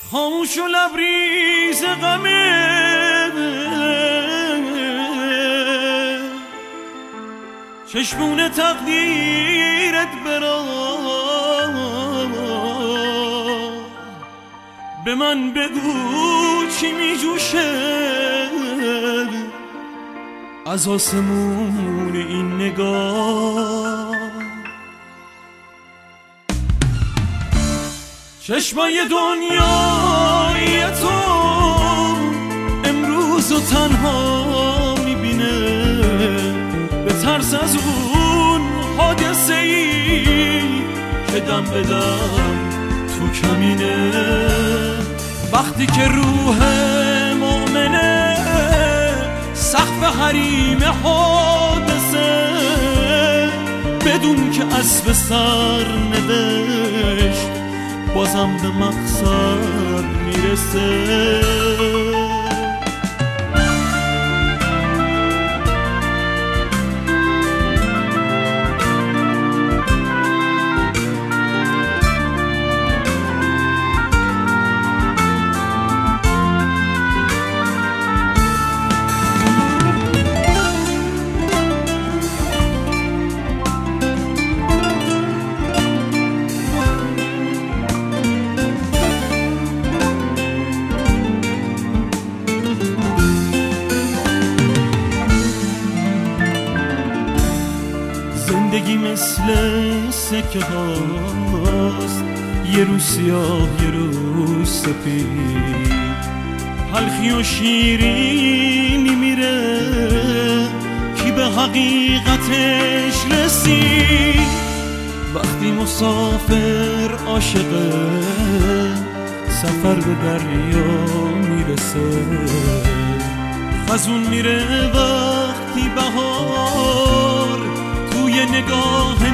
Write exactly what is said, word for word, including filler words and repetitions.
خاموش و لبریز غمه چشمون تقدیرت برا به من بگو چی می جوشه از آسمون این نگاه. چشمای دنیای تو امروز و تنها میبینه به ترس از اون حادثه ای که دم به دم تو کمینه. وقتی که روح مؤمنه سقف حریم حادثه بدون که اسب سر نوشت بازم به مقصد میرسه. زندگی مثل سکه هاست، یه روز سیاه یه روز سفید، تلخی و شیرینی میره کی به حقیقتش رسید. وقتی مسافر عاشقه سفر به دریا میرسه، خزون میره وقتی بهار توی نگاه